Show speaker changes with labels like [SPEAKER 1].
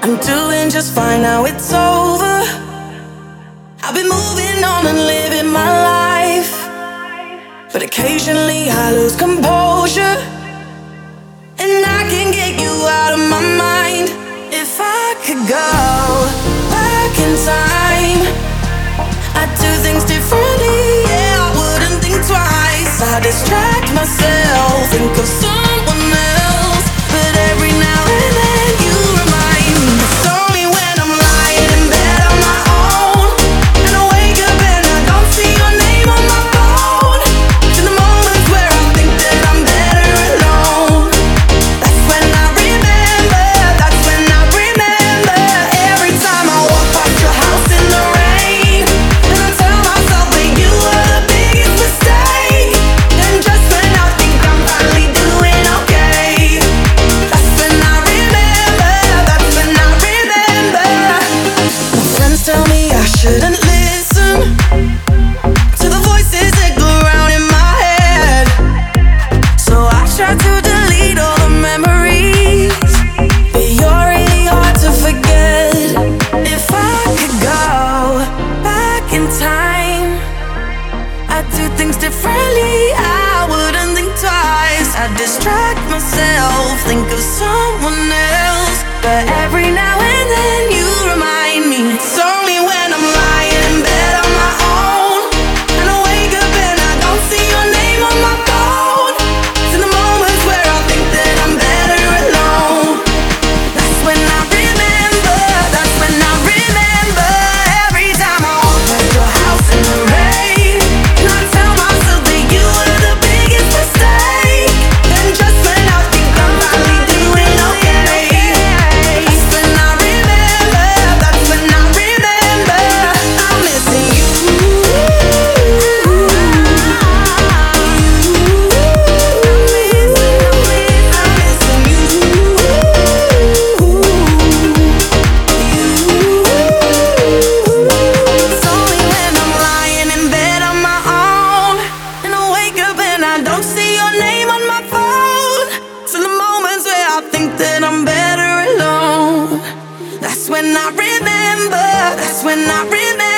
[SPEAKER 1] I'm doing just fine now it's over. I've been moving on and living my life, but occasionally I lose composure, and I can get you out of my mind. If I could go back in time, I'd do things differently, yeah, I wouldn't think twice. I distract myself, think of someone else, but every now and then you remind me. It's only when I'm lying in bed on my own, and I wake up and I don't see your name on my phone. In the moments where I think that I'm better alone, that's when I remember, that's when I remember. Every time I walk past your house in the rain, and I tell myself that you were the biggest mistake, and just when I think I'm finally doing okay, that's when I remember, that's when I remember. My friends tell me I shouldn't listen to the voices that go round in my head, so I try to delete all the memories, but you're really hard to forget. If I could go back in time, I'd do things differently, I wouldn't think twice. I'd distract myself, think of someone else, but every now and then you remind me. It's only when I'm lying in bed on my own, and I wake up and I don't see your name on my phone. It's in the moments where I think that I'm better alone, that's when I remember, that's when I remember. Every time I walk past your house in the rain, and I tell myself that you were the biggest mistake, and just when I think I'm finally doing okay, that's when I remember, that's when I remember. I'm missing you. It's only when I'm lying in bed on my own, and I wake up and I don't see your name on my phone. It's in the moments where I think that I'm better alone, that's when I remember, that's when I remember.